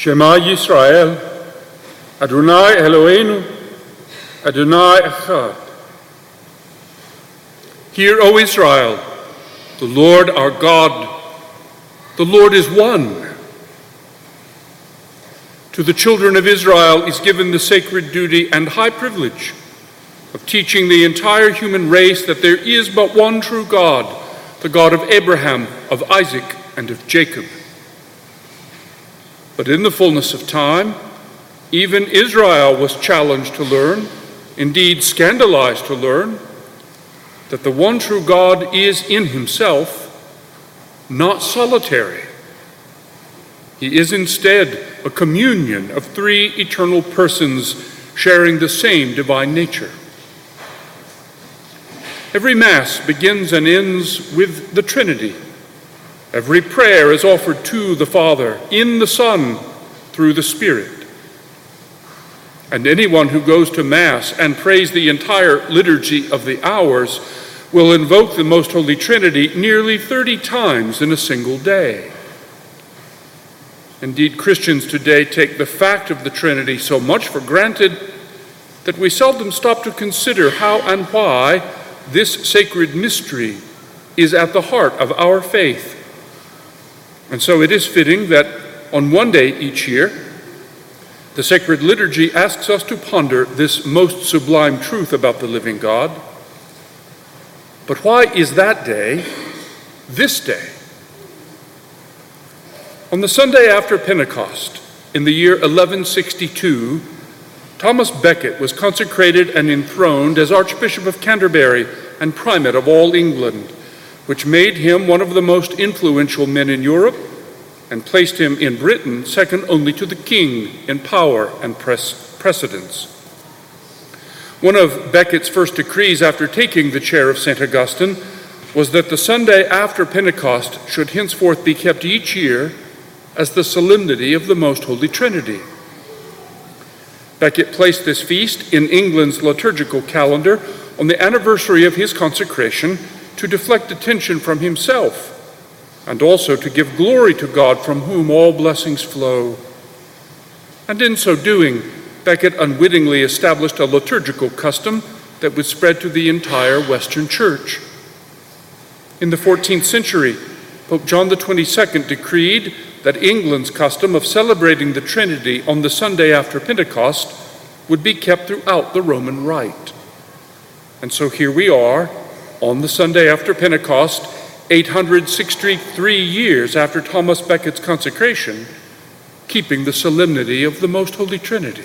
Shema Yisrael, Adonai Eloheinu, Adonai Echad. Hear, O Israel, the Lord our God, the Lord is one. To the children of Israel is given the sacred duty and high privilege of teaching the entire human race that there is but one true God, the God of Abraham, of Isaac, and of Jacob. But in the fullness of time, even Israel was challenged to learn, indeed scandalized to learn, that the one true God is in himself not solitary. He is instead a communion of three eternal persons sharing the same divine nature. Every Mass begins and ends with the Trinity. Every prayer is offered to the Father, in the Son, through the Spirit. And anyone who goes to Mass and prays the entire liturgy of the hours will invoke the Most Holy Trinity nearly 30 times in a single day. Indeed, Christians today take the fact of the Trinity so much for granted that we seldom stop to consider how and why this sacred mystery is at the heart of our faith. And so it is fitting that on one day each year, the sacred liturgy asks us to ponder this most sublime truth about the living God. But why is that day this day? On the Sunday after Pentecost, in the year 1162, Thomas Becket was consecrated and enthroned as Archbishop of Canterbury and Primate of all England, which made him one of the most influential men in Europe and placed him in Britain second only to the king in power and precedence. One of Becket's first decrees after taking the chair of St. Augustine was that the Sunday after Pentecost should henceforth be kept each year as the solemnity of the Most Holy Trinity. Becket placed this feast in England's liturgical calendar on the anniversary of his consecration to deflect attention from himself and also to give glory to God from whom all blessings flow. And in so doing, Becket unwittingly established a liturgical custom that would spread to the entire Western Church. In the 14th century, Pope John XXII decreed that England's custom of celebrating the Trinity on the Sunday after Pentecost would be kept throughout the Roman Rite. And so here we are, on the Sunday after Pentecost, 863 years after Thomas Becket's consecration, keeping the solemnity of the Most Holy Trinity.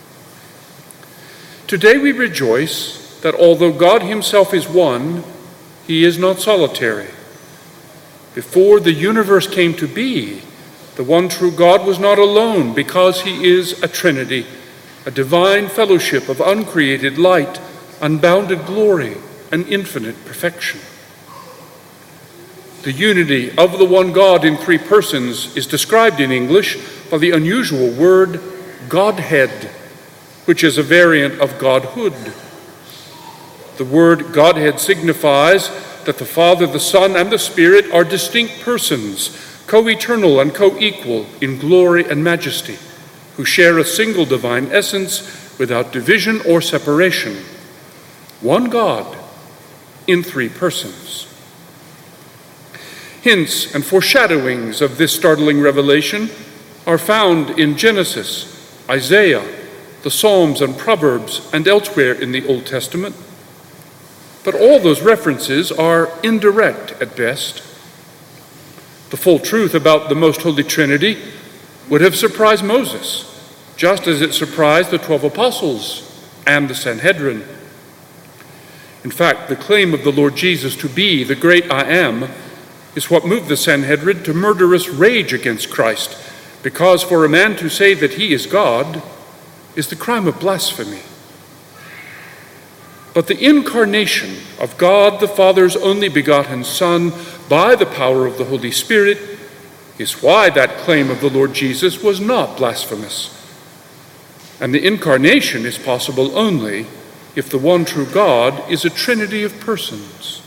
Today we rejoice that although God himself is one, he is not solitary. Before the universe came to be, the one true God was not alone because he is a Trinity, a divine fellowship of uncreated light, unbounded glory, and infinite perfection. The unity of the one God in three persons is described in English by the unusual word Godhead, which is a variant of Godhood. The word Godhead signifies that the Father, the Son, and the Spirit are distinct persons, co-eternal and co-equal in glory and majesty, who share a single divine essence without division or separation. One God in three persons. Hints and foreshadowings of this startling revelation are found in Genesis, Isaiah, the Psalms and Proverbs, and elsewhere in the Old Testament. But all those references are indirect at best. The full truth about the Most Holy Trinity would have surprised Moses, just as it surprised the 12 apostles and the Sanhedrin. In fact, the claim of the Lord Jesus to be the great I Am is what moved the Sanhedrin to murderous rage against Christ, because for a man to say that he is God is the crime of blasphemy. But the incarnation of God the Father's only begotten Son by the power of the Holy Spirit is why that claim of the Lord Jesus was not blasphemous. And the incarnation is possible only if the one true God is a trinity of persons.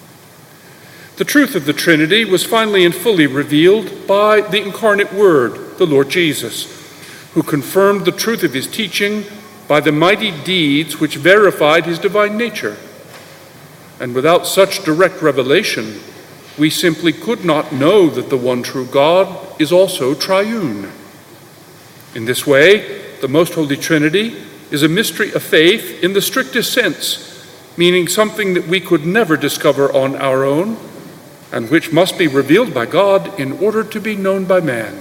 The truth of the Trinity was finally and fully revealed by the incarnate Word, the Lord Jesus, who confirmed the truth of his teaching by the mighty deeds which verified his divine nature. And without such direct revelation, we simply could not know that the one true God is also triune. In this way, the Most Holy Trinity is a mystery of faith in the strictest sense, meaning something that we could never discover on our own, and which must be revealed by God in order to be known by man.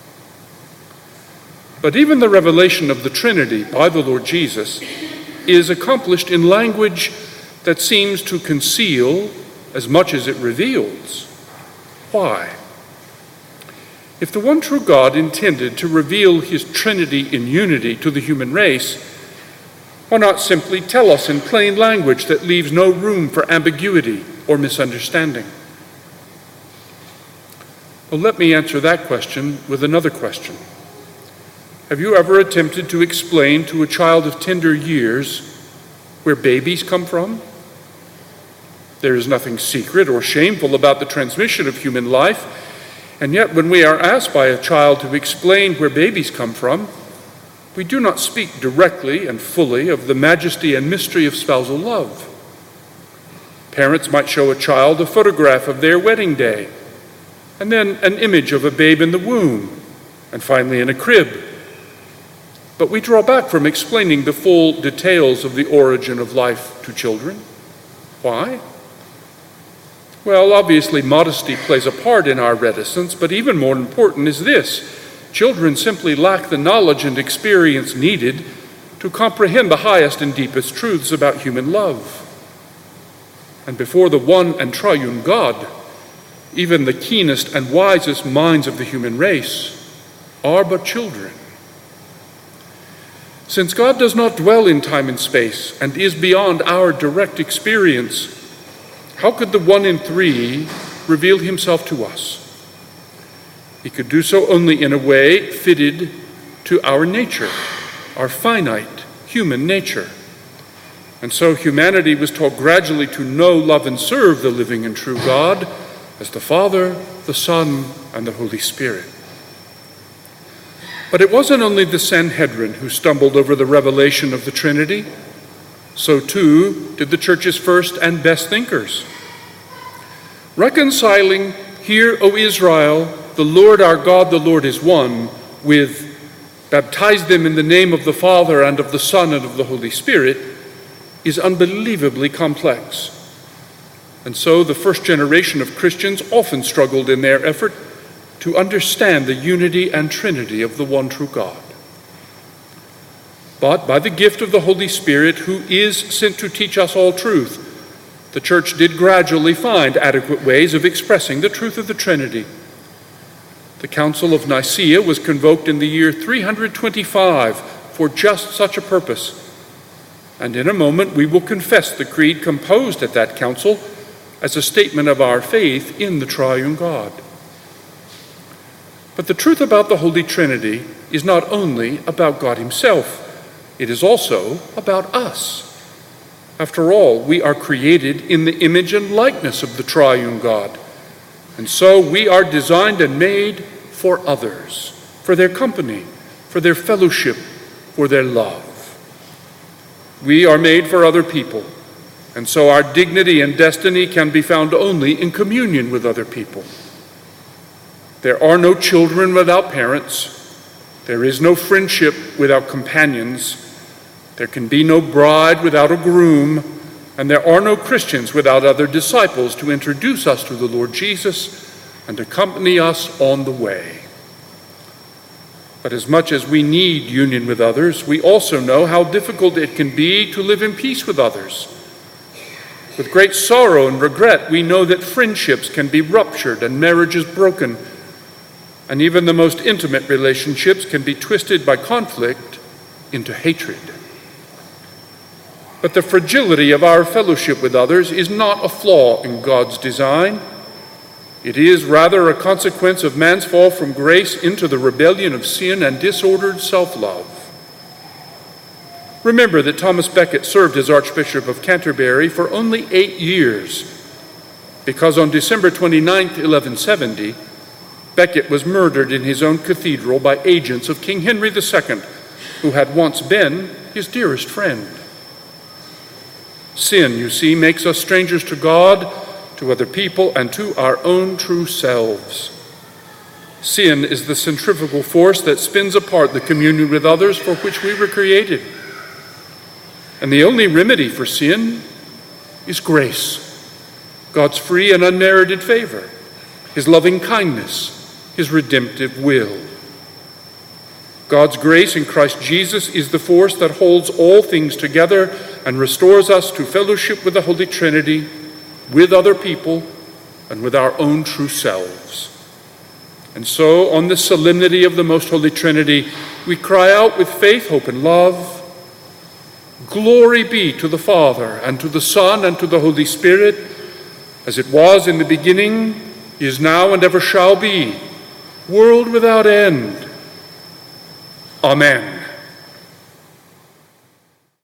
But even the revelation of the Trinity by the Lord Jesus is accomplished in language that seems to conceal as much as it reveals. Why? If the one true God intended to reveal his Trinity in unity to the human race, why not simply tell us in plain language that leaves no room for ambiguity or misunderstanding? Well, let me answer that question with another question. Have you ever attempted to explain to a child of tender years where babies come from? There is nothing secret or shameful about the transmission of human life, and yet when we are asked by a child to explain where babies come from, we do not speak directly and fully of the majesty and mystery of spousal love. Parents might show a child a photograph of their wedding day, and then an image of a babe in the womb, and finally in a crib. But we draw back from explaining the full details of the origin of life to children. Why? Well, obviously modesty plays a part in our reticence, but even more important is this: children simply lack the knowledge and experience needed to comprehend the highest and deepest truths about human love. And before the one and triune God, even the keenest and wisest minds of the human race are but children. Since God does not dwell in time and space and is beyond our direct experience, how could the one in three reveal himself to us? He could do so only in a way fitted to our nature, our finite human nature. And so humanity was taught gradually to know, love, and serve the living and true God as the Father, the Son, and the Holy Spirit. But it wasn't only the Sanhedrin who stumbled over the revelation of the Trinity. So too did the church's first and best thinkers. Reconciling, "Hear, O Israel, the Lord our God, the Lord is one," with "baptize them in the name of the Father and of the Son and of the Holy Spirit," is unbelievably complex. And so the first generation of Christians often struggled in their effort to understand the unity and Trinity of the one true God. But by the gift of the Holy Spirit, who is sent to teach us all truth, the church did gradually find adequate ways of expressing the truth of the Trinity. The Council of Nicaea was convoked in the year 325 for just such a purpose. And in a moment we will confess the creed composed at that council as a statement of our faith in the triune God. But the truth about the Holy Trinity is not only about God himself, it is also about us. After all, we are created in the image and likeness of the triune God, and so we are designed and made for others, for their company, for their fellowship, for their love. We are made for other people, and so our dignity and destiny can be found only in communion with other people. There are no children without parents. There is no friendship without companions. There can be no bride without a groom. And there are no Christians without other disciples to introduce us to the Lord Jesus and accompany us on the way. But as much as we need union with others, we also know how difficult it can be to live in peace with others. With great sorrow and regret, we know that friendships can be ruptured and marriages broken, and even the most intimate relationships can be twisted by conflict into hatred. But the fragility of our fellowship with others is not a flaw in God's design. It is rather a consequence of man's fall from grace into the rebellion of sin and disordered self-love. Remember that Thomas Becket served as Archbishop of Canterbury for only 8 years, because on December 29, 1170, Becket was murdered in his own cathedral by agents of King Henry II, who had once been his dearest friend. Sin, you see, makes us strangers to God, to other people, and to our own true selves. Sin is the centrifugal force that spins apart the communion with others for which we were created. And the only remedy for sin is grace, God's free and unmerited favor, his loving kindness, his redemptive will. God's grace in Christ Jesus is the force that holds all things together and restores us to fellowship with the Holy Trinity, with other people, and with our own true selves. And so, on the solemnity of the Most Holy Trinity, we cry out with faith, hope, and love, "Glory be to the Father, and to the Son, and to the Holy Spirit, as it was in the beginning, is now, and ever shall be, world without end. Amen."